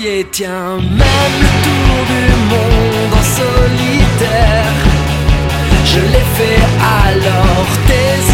pieds, tiens, même le tour du monde en solitaire. Je l'ai fait alors, tes